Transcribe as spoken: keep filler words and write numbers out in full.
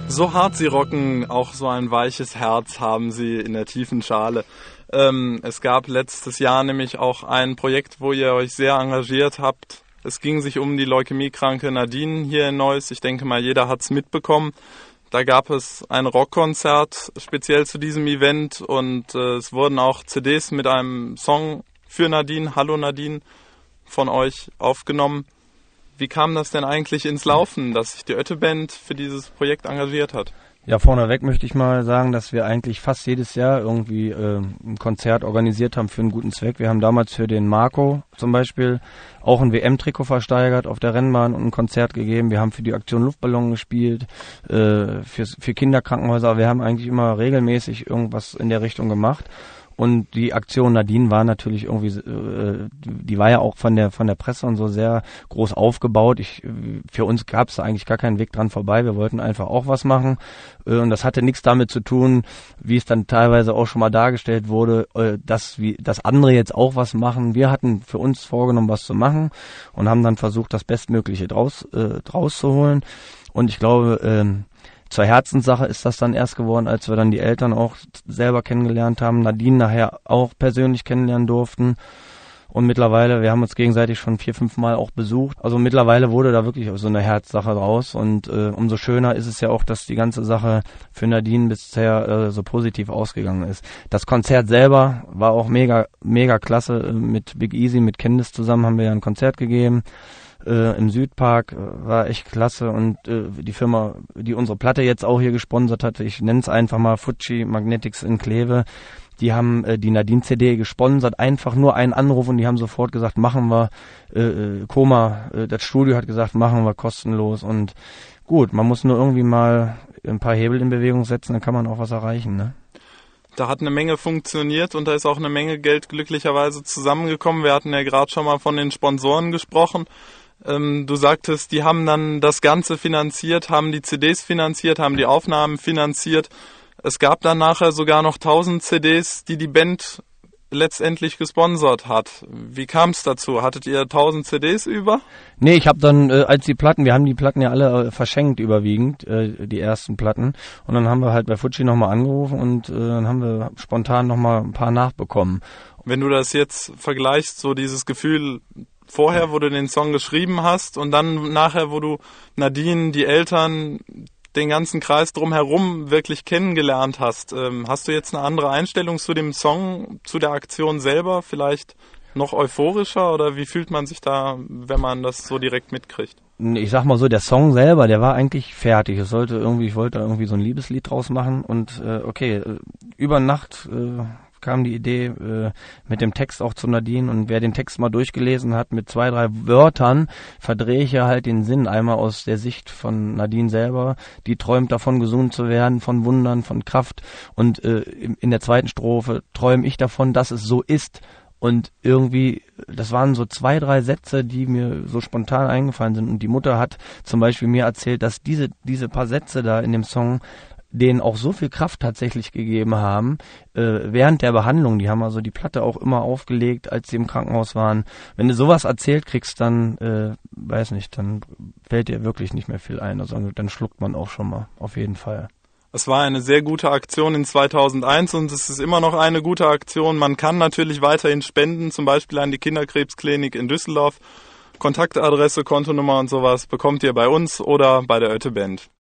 So hart sie rocken, auch so ein weiches Herz haben sie in der tiefen Schale. Ähm, es gab letztes Jahr nämlich auch ein Projekt, wo ihr euch sehr engagiert habt. Es ging sich um die leukämiekranke Nadine hier in Neuss. Ich denke mal, jeder hat's mitbekommen. Da gab es ein Rockkonzert speziell zu diesem Event und äh, es wurden auch C Ds mit einem Song für Nadine, Hallo Nadine, von euch aufgenommen. Wie kam das denn eigentlich ins Laufen, dass sich die Ötte-Band für dieses Projekt engagiert hat? Ja, vorneweg möchte ich mal sagen, dass wir eigentlich fast jedes Jahr irgendwie äh, ein Konzert organisiert haben für einen guten Zweck. Wir haben damals für den Marco zum Beispiel auch ein W M-Trikot versteigert auf der Rennbahn und ein Konzert gegeben. Wir haben für die Aktion Luftballon gespielt, äh, für, für Kinderkrankenhäuser. Wir haben eigentlich immer regelmäßig irgendwas in der Richtung gemacht. Und die Aktion Nadine war natürlich irgendwie, äh, die war ja auch von der von der Presse und so sehr groß aufgebaut. Ich, für uns gab es eigentlich gar keinen Weg dran vorbei. Wir wollten einfach auch was machen. Äh, und das hatte nichts damit zu tun, wie es dann teilweise auch schon mal dargestellt wurde, äh, dass, wie, dass andere jetzt auch was machen. Wir hatten für uns vorgenommen, was zu machen und haben dann versucht, das Bestmögliche draus, äh, draus zu holen. Und ich glaube, äh, zur Herzenssache ist das dann erst geworden, als wir dann die Eltern auch selber kennengelernt haben, Nadine nachher auch persönlich kennenlernen durften und mittlerweile, wir haben uns gegenseitig schon vier, fünf Mal auch besucht, also mittlerweile wurde da wirklich so eine Herzsache draus und äh, umso schöner ist es ja auch, dass die ganze Sache für Nadine bisher äh, so positiv ausgegangen ist. Das Konzert selber war auch mega, mega klasse, mit Big Easy, mit Candice zusammen haben wir ja ein Konzert gegeben. Äh, im Südpark, äh, war echt klasse und äh, die Firma, die unsere Platte jetzt auch hier gesponsert hatte, ich nenne es einfach mal Fuji Magnetics in Kleve, die haben äh, die Nadine-C D gesponsert, einfach nur einen Anruf und die haben sofort gesagt, machen wir, äh, äh, Koma, äh, das Studio hat gesagt, machen wir kostenlos und gut, man muss nur irgendwie mal ein paar Hebel in Bewegung setzen, dann kann man auch was erreichen, ne? Da hat eine Menge funktioniert und da ist auch eine Menge Geld glücklicherweise zusammengekommen. Wir hatten ja gerade schon mal von den Sponsoren gesprochen. Ähm, du sagtest, die haben dann das Ganze finanziert, haben die C Ds finanziert, haben die Aufnahmen finanziert. Es gab dann nachher sogar noch tausend C Ds, die die Band letztendlich gesponsert hat. Wie kam es dazu? Hattet ihr tausend C Ds über? Nee, ich habe dann, äh, als die Platten, wir haben die Platten ja alle äh, verschenkt überwiegend, äh, die ersten Platten. Und dann haben wir halt bei Fuji nochmal angerufen und äh, dann haben wir spontan nochmal ein paar nachbekommen. Wenn du das jetzt vergleichst, so dieses Gefühl vorher, wo du den Song geschrieben hast und dann nachher, wo du Nadine, die Eltern, den ganzen Kreis drumherum wirklich kennengelernt hast, ähm, hast du jetzt eine andere Einstellung zu dem Song, zu der Aktion selber? Vielleicht noch euphorischer oder wie fühlt man sich da, wenn man das so direkt mitkriegt? Ich sag mal so, der Song selber, der war eigentlich fertig. Es sollte irgendwie, ich wollte da irgendwie so ein Liebeslied draus machen und äh, okay, äh, über Nacht äh, kam die Idee äh, mit dem Text auch zu Nadine und wer den Text mal durchgelesen hat, mit zwei, drei Wörtern verdrehe ich ja halt den Sinn einmal aus der Sicht von Nadine selber, die träumt davon, gesund zu werden, von Wundern, von Kraft und äh, in, in der zweiten Strophe träume ich davon, dass es so ist und irgendwie, das waren so zwei, drei Sätze, die mir so spontan eingefallen sind und die Mutter hat zum Beispiel mir erzählt, dass diese, diese paar Sätze da in dem Song denen auch so viel Kraft tatsächlich gegeben haben, äh, während der Behandlung. Die haben also die Platte auch immer aufgelegt, als sie im Krankenhaus waren. Wenn du sowas erzählt kriegst, dann, äh, weiß nicht, dann fällt dir wirklich nicht mehr viel ein. Also dann schluckt man auch schon mal, auf jeden Fall. Es war eine sehr gute Aktion in zweitausendeins und es ist immer noch eine gute Aktion. Man kann natürlich weiterhin spenden, zum Beispiel an die Kinderkrebsklinik in Düsseldorf. Kontaktadresse, Kontonummer und sowas bekommt ihr bei uns oder bei der Ötte-Band.